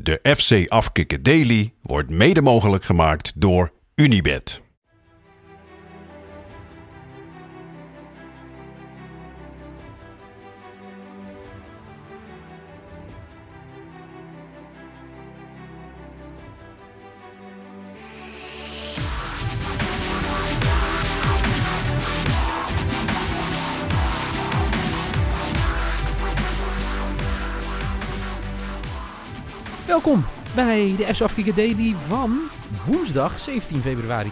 De FC Afkikken Daily wordt mede mogelijk gemaakt door Unibet. Welkom bij de FC Afkikken Daily van woensdag 17 februari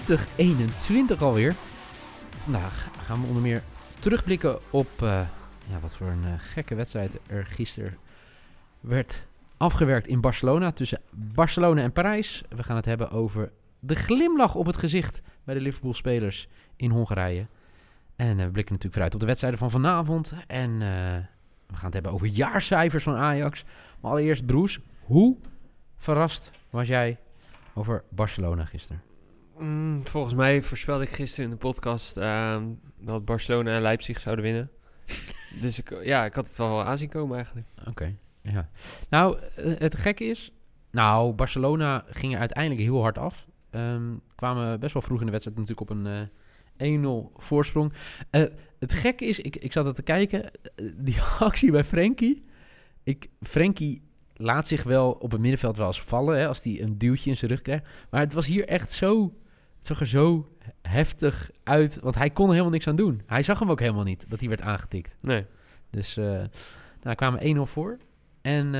2021 alweer. Vandaag gaan we onder meer terugblikken op wat voor een gekke wedstrijd er gisteren werd afgewerkt in Barcelona. Tussen Barcelona en Parijs. We gaan het hebben over de glimlach op het gezicht bij de Liverpool-spelers in Hongarije. En we blikken natuurlijk vooruit op de wedstrijden van vanavond. En we gaan het hebben over jaarcijfers van Ajax. Maar allereerst, Broes, hoe verrast was jij over Barcelona gisteren? Volgens mij voorspelde ik gisteren in de podcast dat Barcelona en Leipzig zouden winnen. Dus ik had het wel aanzien komen eigenlijk. Oké, ja. Nou, het gekke is... Barcelona ging er uiteindelijk heel hard af. Kwamen best wel vroeg in de wedstrijd natuurlijk op een 1-0 voorsprong. Het gekke is, ik zat er te kijken, die actie bij Frenkie. Frenkie laat zich wel op het middenveld wel eens vallen, hè, als hij een duwtje in zijn rug krijgt. Maar het was hier echt zo... Het zag er zo heftig uit, want hij kon er helemaal niks aan doen. Hij zag hem ook helemaal niet, dat hij werd aangetikt. Nee. Dus kwamen 1-0 voor. En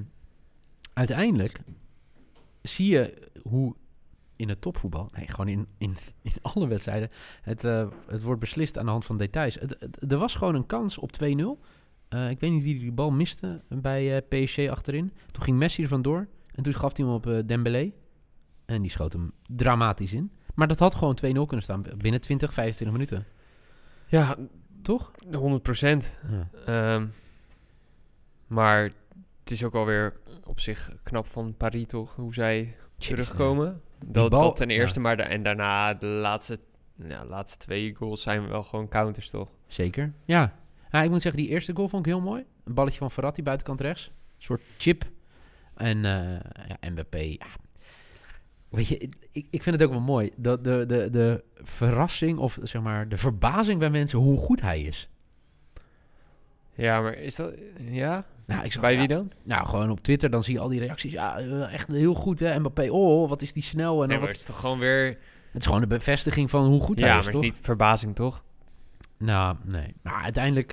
uiteindelijk zie je hoe in het topvoetbal... Nee, gewoon in alle wedstrijden... Het wordt beslist aan de hand van details. Er was gewoon een kans op 2-0... ik weet niet wie die bal miste bij PSG achterin. Toen ging Messi er vandoor. En toen gaf hij hem op Dembélé. En die schoot hem dramatisch in. Maar dat had gewoon 2-0 kunnen staan binnen 20, 25 minuten. Ja, toch? 100%. Ja. Maar het is ook alweer op zich knap van Paris, toch? Hoe zij terugkomen. Dat ten eerste, maar en daarna de laatste 2 goals zijn wel gewoon counters, toch? Zeker, ja. Ja, ik moet zeggen, die eerste goal vond ik heel mooi. Een balletje van Verratti buitenkant rechts. Een soort chip. En Mbappé. Ja. Weet je, ik vind het ook wel mooi. De verrassing of zeg maar de verbazing bij mensen hoe goed hij is. Ja, maar is dat... Ja? Nou, bij wie dan? Nou, gewoon op Twitter, dan zie je al die reacties. Ja, echt heel goed, hè. Mbappé, wat is die snel. En maar het is toch gewoon weer... Het is gewoon de bevestiging van hoe goed hij is, toch? Ja, maar niet verbazing, toch? Nou, nee. Maar uiteindelijk...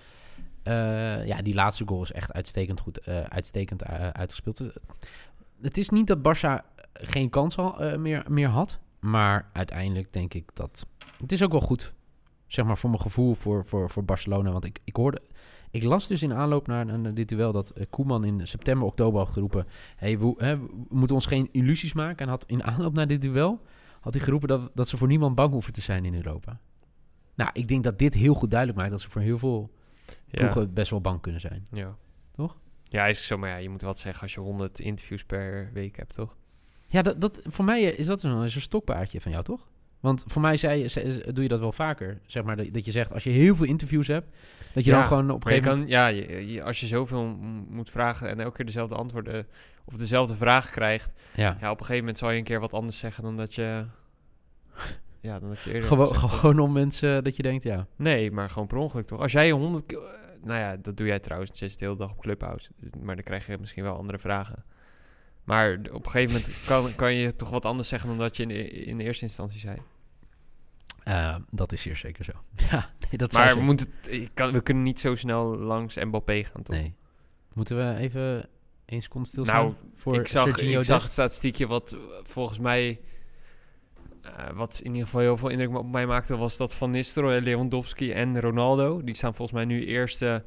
die laatste goal is echt uitstekend uitgespeeld. Het is niet dat Barça geen kans meer had. Maar uiteindelijk denk ik dat... Het is ook wel goed, zeg maar, voor mijn gevoel voor Barcelona. Want ik las dus in aanloop naar dit duel dat Koeman in september, oktober had geroepen... we moeten ons geen illusies maken. En had in aanloop naar dit duel had hij geroepen dat ze voor niemand bang hoeven te zijn in Europa. Nou, ik denk dat dit heel goed duidelijk maakt dat ze voor heel veel ploegen best wel bang kunnen zijn. Ja. Toch? Ja, is zo, maar ja, je moet wat zeggen als je 100 interviews per week hebt, toch? Ja, dat voor mij is dat een stokpaardje van jou, toch? Want voor mij doe je dat wel vaker. Zeg maar dat je zegt, als je heel veel interviews hebt, dat je dan gewoon op een gegeven moment... als je zoveel moet vragen en elke keer dezelfde antwoorden of dezelfde vragen krijgt... Ja, op een gegeven moment zal je een keer wat anders zeggen dan dat je... Ja, dan dat je eerder gewoon om mensen dat je denkt, ja. Nee, maar gewoon per ongeluk, toch? Als jij 100 keer... Nou ja, dat doe jij trouwens. Je zit de hele dag op Clubhouse. Maar dan krijg je misschien wel andere vragen. Maar op een gegeven moment kan je toch wat anders zeggen dan dat je in de eerste instantie zei. Dat is hier zeker zo. Ja, nee, dat maar we kunnen niet zo snel langs Mbappé gaan, toch? Nee. Moeten we even 1 seconde stilstaan? Nou, ik zag het statistiekje wat volgens mij... wat in ieder geval heel veel indruk op mij maakte... was dat Van Nistelrooy, Lewandowski en Ronaldo... die staan volgens mij nu eerste,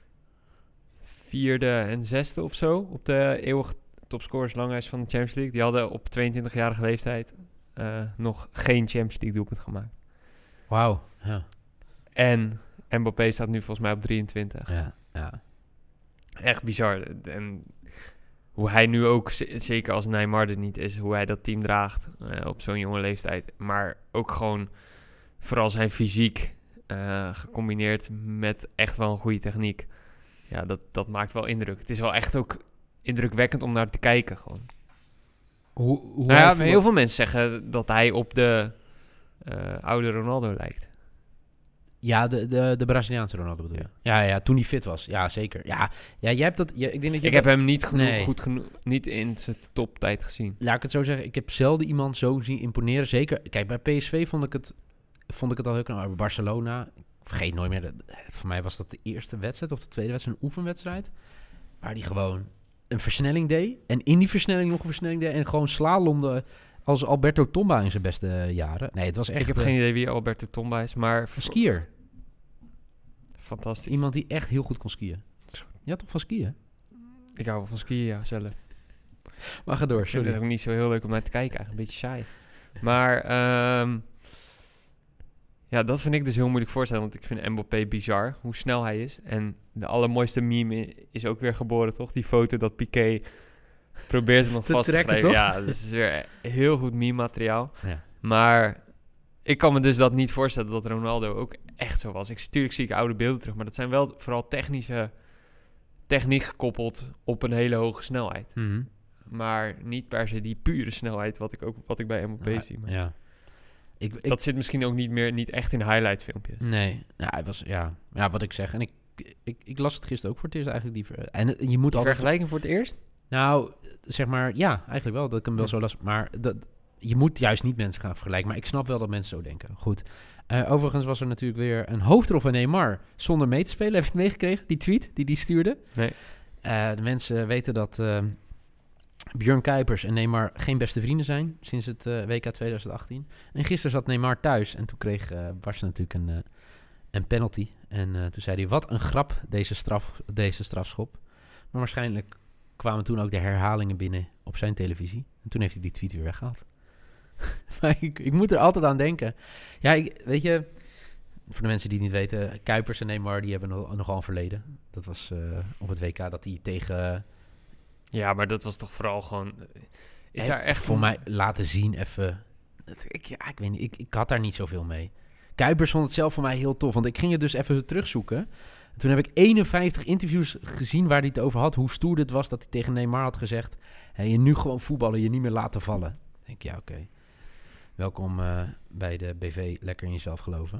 4e en 6e of zo... op de eeuwig topscorerslijst van de Champions League. Die hadden op 22-jarige leeftijd... nog geen Champions League doelpunt gemaakt. Wauw, ja. En Mbappé staat nu volgens mij op 23. Ja. Echt bizar. En hoe hij nu ook, zeker als Neymar er niet is... hoe hij dat team draagt op zo'n jonge leeftijd. Maar ook gewoon vooral zijn fysiek... gecombineerd met echt wel een goede techniek. Ja, dat maakt wel indruk. Het is wel echt ook indrukwekkend om naar te kijken gewoon. Hoe heel veel mensen zeggen dat hij op de oude Ronaldo lijkt. Ja, de Braziliaanse Ronaldo bedoel je? Ja, toen hij fit was. Ja, zeker. Ja, jij hebt dat... ik denk dat je heb hem niet goed genoeg, niet in zijn toptijd gezien. Laat ik het zo zeggen. Ik heb zelden iemand zo zien imponeren. Zeker, kijk, bij PSV vond ik het al heel knap. Bij Barcelona, ik vergeet nooit meer. Voor mij was dat de eerste wedstrijd of de tweede wedstrijd, een oefenwedstrijd. Waar hij gewoon een versnelling deed. En in die versnelling nog een versnelling deed. En gewoon slalomde als Alberto Tomba in zijn beste jaren. Nee, het was echt... Ik heb geen idee wie Alberto Tomba is, maar... Een skier. Fantastisch. Iemand die echt heel goed kon skiën. Ja, toch van skiën? Ik hou wel van skiën, ja, zelf. Maar ga door, sorry. Dat is ook niet zo heel leuk om naar te kijken, eigenlijk. Een beetje saai. Maar dat vind ik dus heel moeilijk voorstellen. Want ik vind Mbappé bizar, hoe snel hij is. En de allermooiste meme is ook weer geboren, toch? Die foto dat Piqué probeert hem nog vast te grijpen. Ja, dat is weer heel goed meme-materiaal. Ja. Maar ik kan me dus dat niet voorstellen dat Ronaldo ook echt zo was. Natuurlijk zie ik oude beelden terug, maar dat zijn wel vooral techniek gekoppeld op een hele hoge snelheid. Mm-hmm. Maar niet per se die pure snelheid wat ik bij Mbappé zie. Maar ja. Dat zit misschien ook niet echt in highlight filmpjes. Nee, ja, hij was wat ik zeg. En ik las het gisteren ook voor het eerst eigenlijk. En je moet altijd vergelijking voor het eerst? Nou, zeg maar, ja, eigenlijk wel. Dat ik hem wel zo las. Maar je moet juist niet mensen gaan vergelijken. Maar ik snap wel dat mensen zo denken. Goed. Overigens was er natuurlijk weer een hoofdrol van Neymar zonder mee te spelen. Heb je het meegekregen? Die tweet die die stuurde? Nee. De mensen weten dat Björn Kuipers en Neymar geen beste vrienden zijn sinds het WK 2018. En gisteren zat Neymar thuis en toen kreeg Barca natuurlijk een penalty. En toen zei hij, wat een grap deze strafschop. Maar waarschijnlijk kwamen toen ook de herhalingen binnen op zijn televisie. En toen heeft hij die tweet weer weggehaald. Maar ik moet er altijd aan denken. Ja, weet je, voor de mensen die het niet weten, Kuipers en Neymar, die hebben nogal een verleden. Dat was op het WK dat hij tegen... Ja, maar dat was toch vooral gewoon... Is daar echt... Voor mij laten zien even... Ik weet niet, ik had daar niet zoveel mee. Kuipers vond het zelf voor mij heel tof, want ik ging het dus even terugzoeken. Toen heb ik 51 interviews gezien waar hij het over had. Hoe stoer het was dat hij tegen Neymar had gezegd... je nu gewoon voetballen, je niet meer laten vallen. Dan denk ik, ja, oké. Welkom bij de BV, lekker in jezelf geloven.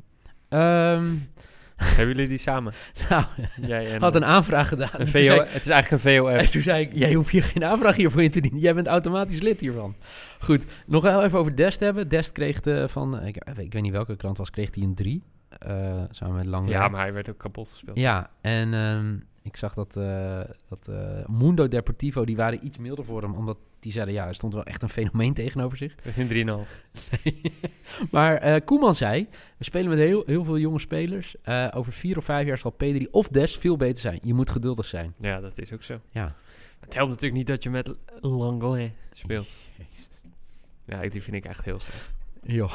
Hebben jullie die samen? Nou, jij had een aanvraag gedaan. Het is eigenlijk een VOF. En toen zei ik, jij hoeft hier geen aanvraag hiervoor in te dienen. Jij bent automatisch lid hiervan. Goed, nog wel even over Dest hebben. Dest kreeg ik weet niet welke krant was, kreeg hij een 3. Samen met Lange. Ja, maar hij werd ook kapot gespeeld. Ja, en ik zag dat Mundo Deportivo, die waren iets milder voor hem, omdat die zeiden, ja, er stond wel echt een fenomeen tegenover zich. Een 3,5. Maar Koeman zei, we spelen met heel veel jonge spelers. Over 4 of 5 jaar zal Pedri of Dest veel beter zijn. Je moet geduldig zijn. Ja, dat is ook zo. Ja. Het helpt natuurlijk niet dat je met Langlais speelt. Jezus. Ja, die vind ik echt heel slecht. Joh.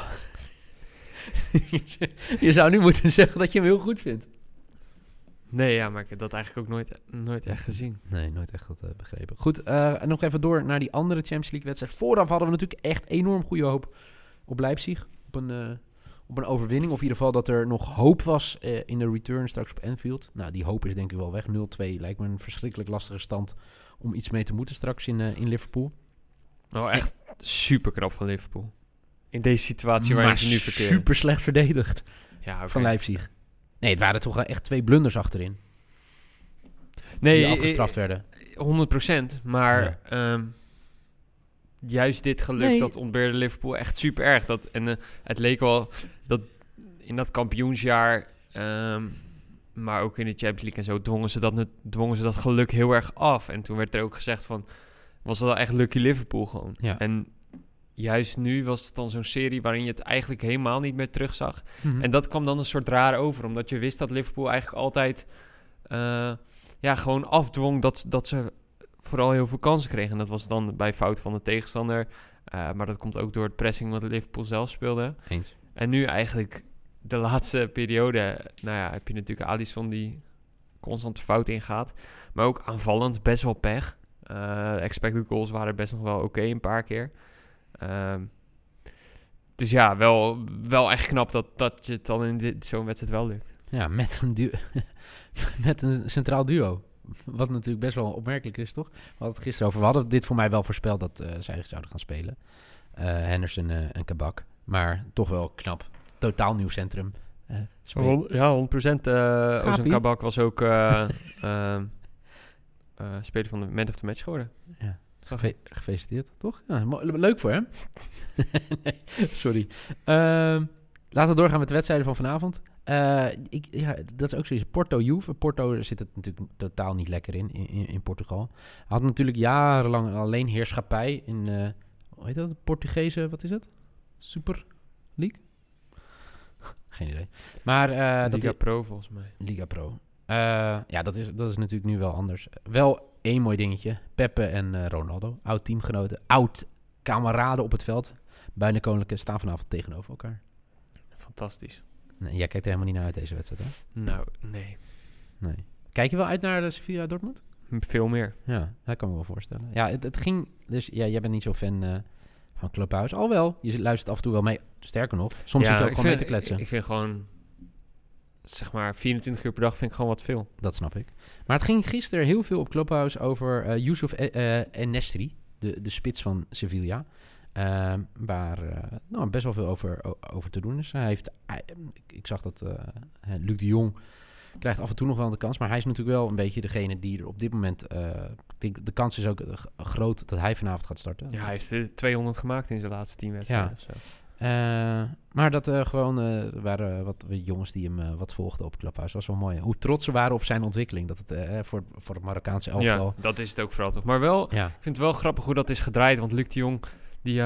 Je zou nu moeten zeggen dat je hem heel goed vindt. Nee, ja, maar ik heb dat eigenlijk ook nooit echt gezien. Nee, nooit echt begrepen. Goed, nog even door naar die andere Champions League wedstrijd. Vooraf hadden we natuurlijk echt enorm goede hoop op Leipzig. Op een overwinning. Of in ieder geval dat er nog hoop was in de return straks op Anfield. Nou, die hoop is denk ik wel weg. 0-2 lijkt me een verschrikkelijk lastige stand om iets mee te moeten straks in Liverpool. Nou, echt super knap van Liverpool. In deze situatie waarin ze nu verkeren. Super slecht verdedigd van Leipzig. Nee, het waren toch echt 2 blunders achterin. Die afgestraft werden. 100%. Maar juist dit geluk, dat ontbeerde Liverpool echt super erg. Het leek wel dat in dat kampioensjaar, maar ook in de Champions League en zo, dwongen ze dat geluk heel erg af. En toen werd er ook gezegd van, was dat wel echt lucky Liverpool gewoon. Ja. En juist nu was het dan zo'n serie waarin je het eigenlijk helemaal niet meer terugzag. Mm-hmm. En dat kwam dan een soort raar over, omdat je wist dat Liverpool eigenlijk altijd gewoon afdwong dat ze vooral heel veel kansen kregen. En dat was dan bij fouten van de tegenstander. Maar dat komt ook door het pressing wat Liverpool zelf speelde. Eens. En nu eigenlijk de laatste periode, heb je natuurlijk Alisson die constant de fout ingaat. Maar ook aanvallend best wel pech. Expected goals waren best nog wel oké een paar keer. Dus ja, wel echt knap dat je het dan in zo'n wedstrijd wel lukt. Ja, met een centraal duo. Wat natuurlijk best wel opmerkelijk is, toch? We hadden het gisteren over. We hadden dit voor mij wel voorspeld dat zij zouden gaan spelen. Henderson en Kabak. Maar toch wel knap. Totaal nieuw centrum. Ja, 100%. Ozan Kabak was ook speler van de Man of the Match geworden. Ja. Gefeliciteerd, toch? Ja, leuk voor hem. Nee, sorry. Laten we doorgaan met de wedstrijden van vanavond. Dat is ook zoiets. Porto-Juve. Porto zit het natuurlijk totaal niet lekker in Portugal. Had natuurlijk jarenlang alleen heerschappij in... hoe heet dat? De Portugese, wat is het? Super League? Geen idee. Maar, Liga Pro volgens mij. Liga Pro. Dat is natuurlijk nu wel anders. Wel één mooi dingetje. Pepe en Ronaldo. Oud teamgenoten. Oud kameraden op het veld. Beide koninklijke staan vanavond tegenover elkaar. Fantastisch. Nee, jij kijkt er helemaal niet naar uit deze wedstrijd, hè? Nou, nee. Kijk je wel uit naar de Sevilla Dortmund? Veel meer. Ja, dat kan ik me wel voorstellen. Ja, het ging... Dus ja, jij bent niet zo fan van Clubhouse. Al wel, je luistert af en toe wel mee. Sterker nog, soms zit je ook gewoon mee te kletsen. Ik vind gewoon... Zeg maar 24 uur per dag vind ik gewoon wat veel. Dat snap ik. Maar het ging gisteren heel veel op Clubhouse over Youssouf En-Nesyri. De spits van Sevilla. Waar best wel veel over te doen is. Ik zag dat Luc de Jong krijgt af en toe nog wel de kans. Maar hij is natuurlijk wel een beetje degene die er op dit moment... ik denk, de kans is ook groot dat hij vanavond gaat starten. Ja, hij heeft er 200 gemaakt in zijn laatste 10 wedstrijden. Ja. Maar dat waren wat jongens die hem wat volgden op Clubhouse. Dat was wel mooi. Hoe trots ze waren op zijn ontwikkeling. Dat het voor het Marokkaanse elftal... Ja, dat is het ook vooral toch. Maar wel, ik vind het wel grappig hoe dat is gedraaid. Want Luc de Jong, die...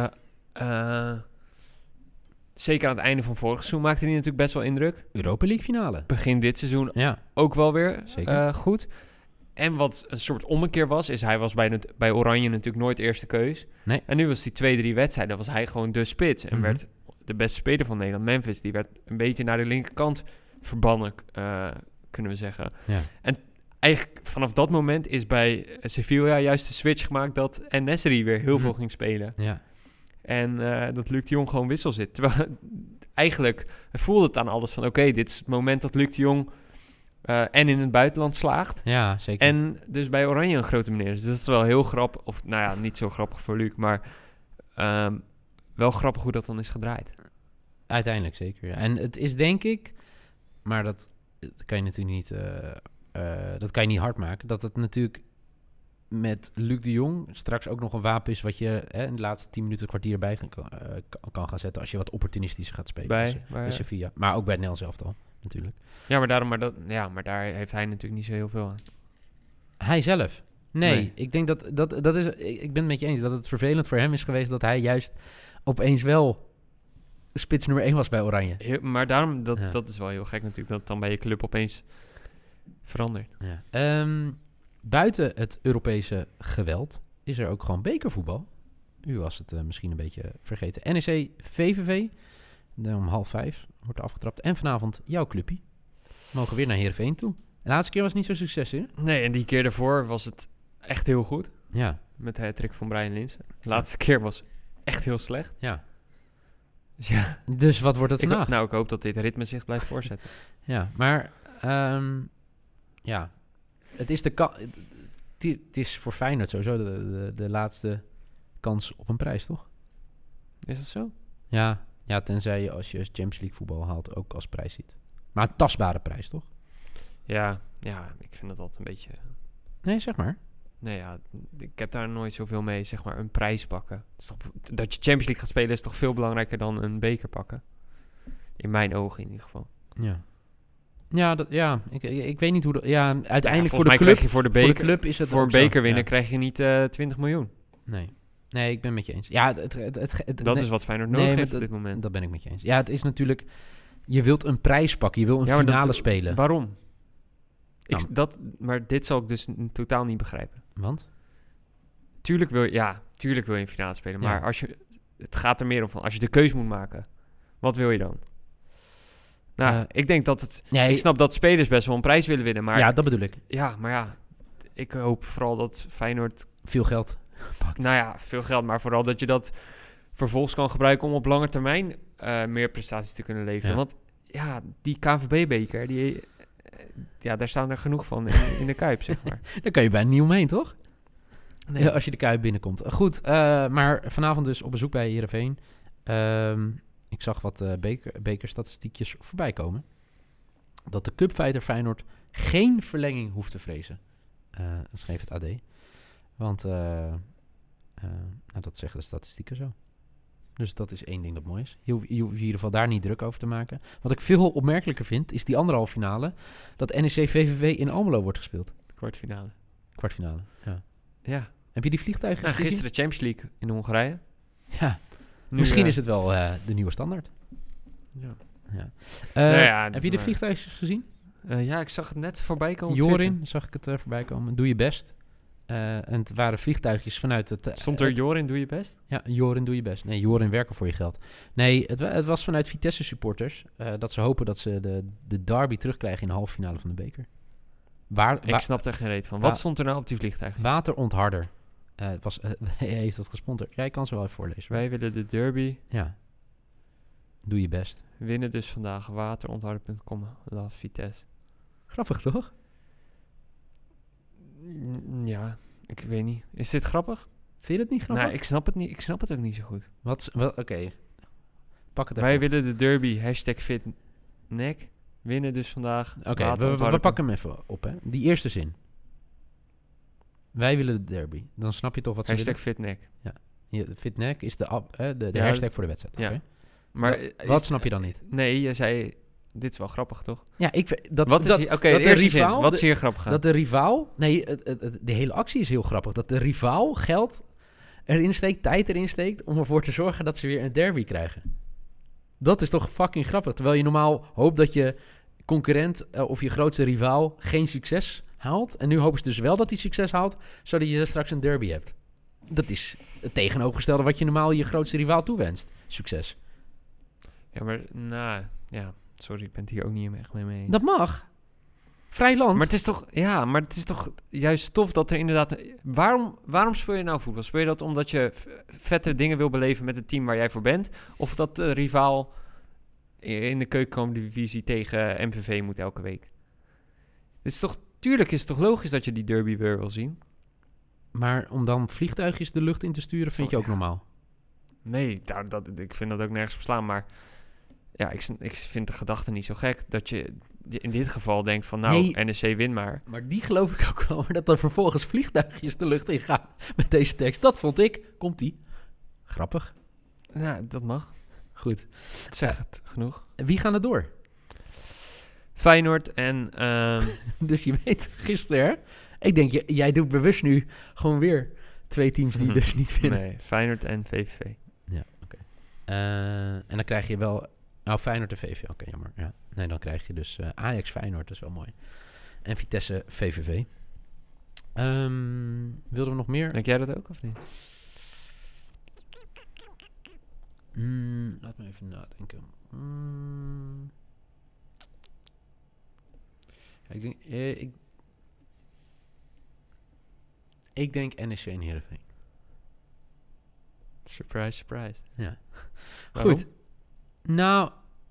zeker aan het einde van vorig seizoen maakte hij natuurlijk best wel indruk. Europa League finale. Begin dit seizoen ook wel weer goed. En wat een soort ommekeer was, is hij was bij Oranje natuurlijk nooit eerste keus. Nee. En nu was die 2-3 wedstrijden, was hij gewoon de spits. En werd de beste speler van Nederland, Memphis, die werd een beetje naar de linkerkant verbannen, kunnen we zeggen. Ja. En eigenlijk vanaf dat moment is bij Sevilla juist de switch gemaakt dat En-Nesyri weer heel veel ging spelen. Ja. En dat Luc de Jong gewoon wissel zit. Terwijl eigenlijk voelde het aan alles van... Oké, dit is het moment dat Luc de Jong en in het buitenland slaagt. Ja, zeker. En dus bij Oranje een grote meneer is. Dus dat is wel heel grappig. Of nou ja, niet zo grappig voor Luc. Maar wel grappig hoe dat dan is gedraaid. Uiteindelijk zeker, ja. En het is denk ik... Maar dat kan je natuurlijk niet... dat kan je niet hard maken. Dat het natuurlijk... met Luc de Jong straks ook nog een wapen is... wat je in de laatste 10 minuten, kwartier erbij kan gaan zetten... als je wat opportunistischer gaat spelen bij Sevilla. Maar ook bij het Nederlands elftal, natuurlijk. Ja, maar daar heeft hij natuurlijk niet zo heel veel aan. Hij zelf? Nee. Ik denk dat is... Ik ben het met je eens dat het vervelend voor hem is geweest... dat hij juist opeens wel spits nummer 1 was bij Oranje. Maar daarom, dat is wel heel gek natuurlijk... dat het dan bij je club opeens verandert. Ja. Buiten het Europese geweld is er ook gewoon bekervoetbal. U was het misschien een beetje vergeten. NEC VVV, om 4:30 wordt er afgetrapt. En vanavond jouw clubje. Mogen weer naar Heerenveen toe. De laatste keer was het niet zo succes, hè? Nee, en die keer daarvoor was het echt heel goed. Ja. Met de hat-trick van Brian Linssen. De laatste keer was echt heel slecht. Ja. Ja. Dus wat wordt het vandaag? Ik hoop dat dit ritme zich blijft voortzetten. Ja, maar... Het is het is voor Feyenoord sowieso de laatste kans op een prijs, toch? Is dat zo? Ja, tenzij je als je Champions League voetbal haalt ook als prijs ziet. Maar een tastbare prijs, toch? Ja, ik vind dat altijd een beetje... Nee, zeg maar. Nee, ja, ik heb daar nooit zoveel mee, zeg maar, een prijs pakken. Dat je Champions League gaat spelen is toch veel belangrijker dan een beker pakken? In mijn ogen in ieder geval. Ja, ik weet niet hoe... uiteindelijk voor de club... Krijg je voor de club is het voor een beker winnen krijg je niet 20 miljoen. Nee, ik ben het met je eens. Ja, dat is wat Feyenoord nodig heeft op dit moment. Dat ben ik met je eens. Ja, het is natuurlijk... Je wilt een prijs pakken. Je wil een finale spelen. Waarom? Maar dit zal ik dus totaal niet begrijpen. Want? Tuurlijk wil je een finale spelen. Maar het gaat er meer om van... Als je de keuze moet maken, wat wil je dan? Ik denk dat het... ik snap dat spelers best wel een prijs willen winnen, maar... Ja, dat bedoel ik. Ja, maar ik hoop vooral dat Feyenoord... Veel geld pakt. Veel geld, maar vooral dat je dat vervolgens kan gebruiken om op lange termijn meer prestaties te kunnen leveren. Ja. Want die KNVB-beker, daar staan er genoeg van in de Kuip, zeg maar. Daar kan je bijna niet omheen, toch? Nee. Ja, als je de Kuip binnenkomt. Goed, maar vanavond dus op bezoek bij Heerenveen. Ik zag wat bekerstatistiekjes voorbij komen. Dat de cupfighter Feyenoord geen verlenging hoeft te vrezen. Dat schreef het AD. Want dat zeggen de statistieken zo. Dus dat is één ding dat mooi is. Je hoeft in ieder geval daar niet druk over te maken. Wat ik veel opmerkelijker vind, is die andere halve finale. Dat NEC-VVV in Almelo wordt gespeeld. Kwartfinale, ja. Heb je die vliegtuigen gezien? Gisteren Champions League in Hongarije. Ja, misschien is het wel de nieuwe standaard. Ja. Heb je de vliegtuigjes gezien? Ja, ik zag het net voorbij komen. Jorin zag ik het voorbij komen. Doe je best. En het waren vliegtuigjes vanuit het... Stond er Jorin, doe je best? Ja, Jorin, doe je best. Nee, Jorin werken voor je geld. Nee, het was vanuit Vitesse supporters. Dat ze hopen dat ze de derby terugkrijgen in de halve finale van de beker. Ik snap er geen reet van. Wat stond er nou op die vliegtuigen? Waterontharder. Hij heeft dat gesponsord. Jij kan ze wel even voorlezen. Wij willen de derby. Ja. Doe je best. Winnen dus vandaag. Waterontharder.com. Love Vitesse. Grappig, toch? Ja, ik weet niet. Is dit grappig? Vind je het niet grappig? Nou, ik snap het niet. Ik snap het ook niet zo goed. Oké. Pak het even. Wij willen de derby. #fitnek. Winnen dus vandaag. Oké, we pakken hem even op, hè. Die eerste zin. Wij willen de derby. Dan snap je toch wat ze willen. #fitnek. Ja, fitnek is de hashtag voor de wedstrijd. Ja. Okay. Maar wat snap je dan niet? Nee, je zei... Dit is wel grappig, toch? Ja, Wat is hier grappig aan? Dat de rivaal... Nee, de hele actie is heel grappig. Dat de rivaal geld erin steekt, tijd erin steekt... om ervoor te zorgen dat ze weer een derby krijgen. Dat is toch fucking grappig. Terwijl je normaal hoopt dat je concurrent of je grootste rivaal geen succes haalt. En nu hopen ze dus wel dat hij succes haalt... zodat je straks een derby hebt. Dat is het tegenovergestelde wat je normaal je grootste rivaal toewenst. Succes. Ja, maar sorry, ik ben het hier ook niet echt mee eens. Dat mag. Vrij land. Maar het is toch juist tof dat er inderdaad... Waarom speel je nou voetbal? Speel je dat omdat je vette dingen wil beleven met het team waar jij voor bent? Of dat de rivaal in de keukenkampioen-divisie tegen MVV moet elke week? Tuurlijk is het toch logisch dat je die derby weer wil zien? Maar om dan vliegtuigjes de lucht in te sturen, vind je ook normaal? Nee, ik vind dat ook nergens op slaan, maar... Ja, ik vind de gedachte niet zo gek dat je in dit geval denkt van NEC win maar. Maar die geloof ik ook wel, maar dat er vervolgens vliegtuigjes de lucht in gaan met deze tekst. Dat vond ik, komt-ie, grappig. Nou, dat mag. Goed. Zeg het genoeg. Wie gaan er door? Feyenoord en... Dus je weet, gisteren, hè? Ik denk, jij doet bewust nu gewoon weer 2 teams die dus niet winnen. Nee, Feyenoord en VVV. Ja, oké. En dan krijg je wel... Nou, Feyenoord en VVV, oké, jammer. Ja. Nee, dan krijg je dus Ajax Feyenoord, dat is wel mooi. En Vitesse VVV. Wilden we nog meer? Denk jij dat ook, of niet? Laat me even nadenken. Ik denk NEC en Heerenveen. Surprise, surprise. Ja. Waarom? Goed. Nou,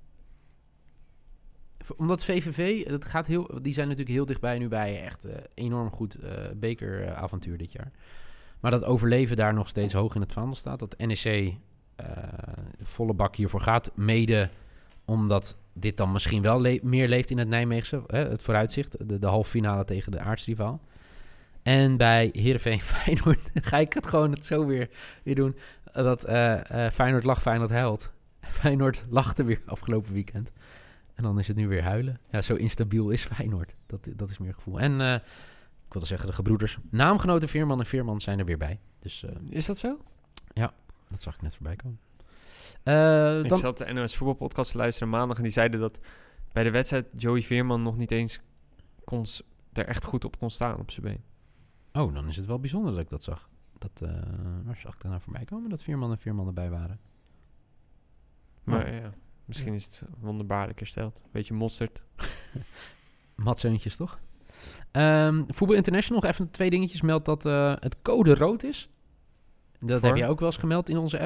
omdat VVV, die zijn natuurlijk heel dichtbij nu bij echt enorm goed bekeravontuur dit jaar. Maar dat overleven daar nog steeds hoog in het vaandel staat. Dat NEC volle bak hiervoor gaat, mede omdat dit dan misschien wel meer leeft in het Nijmeegse, het vooruitzicht, de halve finale tegen de aartsrivaal. En bij Heerenveen Feyenoord ga ik het gewoon zo weer doen. Dat Feyenoord lacht, Feyenoord huilt. Feyenoord lachte weer afgelopen weekend. En dan is het nu weer huilen. Ja, zo instabiel is Feyenoord. Dat is meer het gevoel. En ik wilde zeggen, de gebroeders. Naamgenoten Veerman en Veerman zijn er weer bij. Dus, is dat zo? Ja, dat zag ik net voorbij komen. Ik zat de NOS voetbalpodcast te luisteren maandag en die zeiden dat bij de wedstrijd Joey Veerman nog niet eens er echt goed op kon staan op zijn been. Oh, dan is het wel bijzonder dat ik dat zag. Waar zag ik er nou voorbij komen dat Veerman en Veerman erbij waren? Maar ja, misschien is het wonderbaarlijk hersteld. Beetje mosterd. Matseuntjes, toch? Voetbal International, nog even 2 dingetjes. Meldt dat het code rood is. Dat heb jij ook wel eens gemeld in onze app.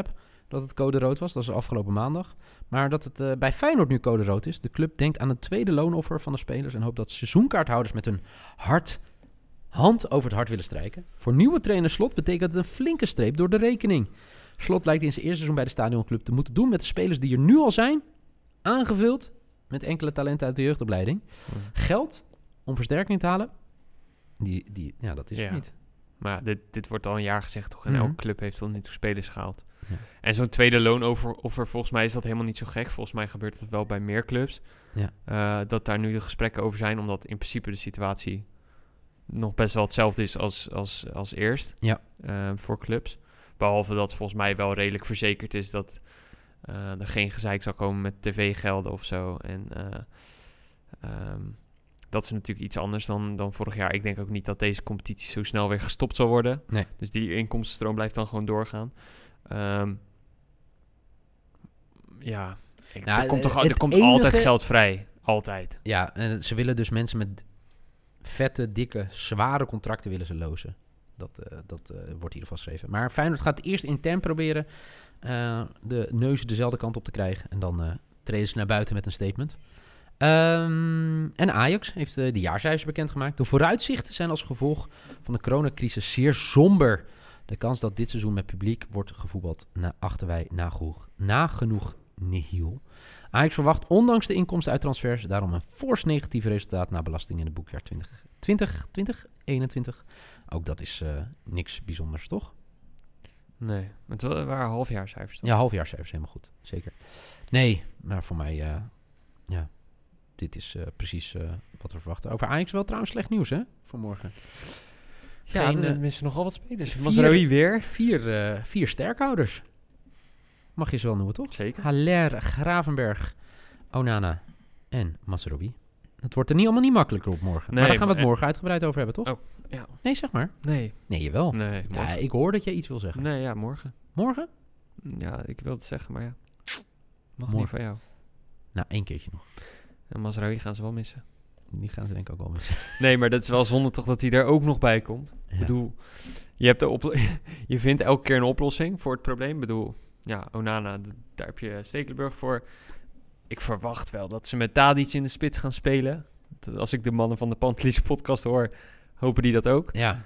dat het code rood was. Dat was afgelopen maandag. Maar dat het bij Feyenoord nu code rood is. De club denkt aan een tweede loonoffer van de spelers en hoopt dat seizoenkaarthouders met hun hand over het hart willen strijken. Voor nieuwe trainer Slot betekent het een flinke streep door de rekening. Slot lijkt in zijn eerste seizoen bij de stadionclub te moeten doen met de spelers die er nu al zijn, aangevuld met enkele talenten uit de jeugdopleiding. Geld om versterking te halen, dat is het niet. Maar dit wordt al een jaar gezegd, toch? En elke club heeft tot nu toe spelers gehaald. Ja. En zo'n tweede loonoffer, volgens mij is dat helemaal niet zo gek. Volgens mij gebeurt het wel bij meer clubs. Ja. Dat daar nu de gesprekken over zijn, omdat in principe de situatie nog best wel hetzelfde is als eerst voor clubs. Behalve dat volgens mij wel redelijk verzekerd is dat er geen gezeik zal komen met tv-gelden of zo. En dat is natuurlijk iets anders dan vorig jaar. Ik denk ook niet dat deze competitie zo snel weer gestopt zal worden. Nee. Dus die inkomstenstroom blijft dan gewoon doorgaan. Er komt altijd geld vrij. Altijd. Ja, en ze willen dus mensen met vette, dikke, zware contracten willen ze lozen. Dat wordt hier vastgeschreven. Maar Feyenoord gaat eerst intern proberen de neuzen dezelfde kant op te krijgen. En dan treden ze naar buiten met een statement. En Ajax heeft de jaarcijfers bekendgemaakt. De vooruitzichten zijn als gevolg van de coronacrisis zeer somber. De kans dat dit seizoen met publiek wordt gevoetbald achten wij nagenoeg nihil. Ajax verwacht ondanks de inkomsten uit transfers daarom een fors negatief resultaat na belasting in het boekjaar 2021. Ook dat is niks bijzonders, toch? Nee, het waren halfjaarcijfers, toch? Ja, halfjaarcijfers, helemaal goed. Zeker. Nee, maar voor mij, dit is precies wat we verwachten. Over Ajax wel trouwens slecht nieuws, hè? Voor morgen. Ja, er missen nogal wat spelers. Mazraoui weer. 4 sterkhouders. Mag je ze wel noemen, toch? Zeker. Haller, Gravenberg, Onana en Mazraoui. Het wordt er allemaal niet makkelijker op morgen. Nee, maar daar gaan we het morgen uitgebreid over hebben, toch? Oh, ja. Nee, zeg maar. Nee, jawel. Nee, ja, ik hoor dat jij iets wil zeggen. Nee, ja, morgen. Morgen? Ja, ik wil het zeggen, maar ja. Mag morgen. Niet van jou. Nou, 1 keertje nog. En Mazraoui gaan ze wel missen. Die gaan ze denk ik ook wel missen. Nee, maar dat is wel zonde toch dat hij er ook nog bij komt. Ja. Ik bedoel, je vindt elke keer een oplossing voor het probleem. Ik bedoel, ja, Onana, daar heb je Stekelenburg voor. Ik verwacht wel dat ze met Tadic in de spits gaan spelen. Als ik de mannen van de Pantelis podcast hoor, hopen die dat ook. Ja.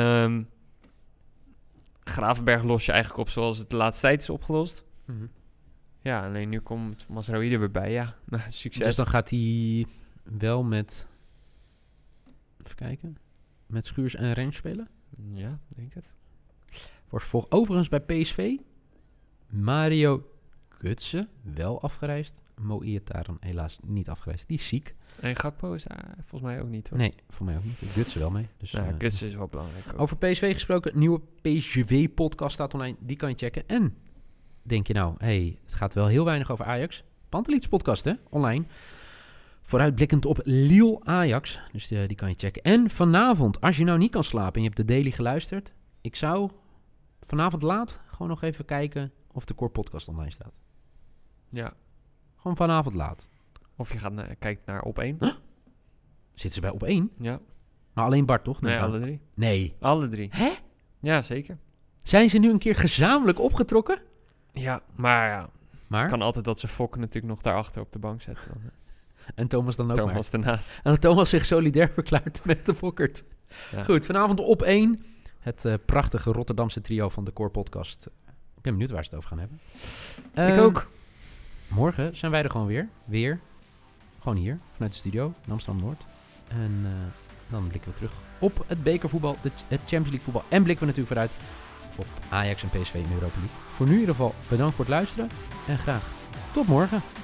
Gravenberg los je eigenlijk op zoals het de laatste tijd is opgelost. Mm-hmm. Ja, alleen nu komt Mazraoui er weer bij. Ja, nou, succes. Dus dan gaat hij wel met... Even kijken. Met Schuurs en Rens spelen? Ja, denk het. Wordt overigens bij PSV Mario Götze wel afgereisd. Mo Iataren helaas niet afgereisd. Die is ziek. En Gakpo is daar volgens mij ook niet, hoor. Nee, voor mij ook niet. Götze wel mee. Dus, Götze is wel belangrijk ook. Over PSV gesproken, nieuwe PSV-podcast staat online. Die kan je checken. En denk je nou, het gaat wel heel weinig over Ajax. Pantelis podcast, hè? Online. Vooruitblikkend op Lille-Ajax. Dus die kan je checken. En vanavond, als je nou niet kan slapen en je hebt de Daily geluisterd. Ik zou vanavond laat gewoon nog even kijken of de Core podcast online staat. Ja. Gewoon vanavond laat. Of je kijkt naar Op 1. Huh? Zitten ze bij Op 1? Ja. Maar alleen Bart, toch? Nee, alle 3. Nee. Alle 3. Hè? Ja, zeker. Zijn ze nu een keer gezamenlijk opgetrokken? Ja, maar Maar? Kan altijd dat ze Fokken natuurlijk nog daarachter op de bank zetten. En Thomas dan ook Thomas ernaast. En Thomas zich solidair verklaart met de Fokkert. Ja. Goed, vanavond Op 1. Het prachtige Rotterdamse trio van de Core podcast. Ik ben benieuwd waar ze het over gaan hebben. Ik ook. Morgen zijn wij er gewoon weer. Gewoon hier, vanuit de studio in Amsterdam-Noord. En dan blikken we terug op het bekervoetbal, het Champions League voetbal. En blikken we natuurlijk vooruit op Ajax en PSV in de Europa League. Voor nu in ieder geval bedankt voor het luisteren. En graag tot morgen.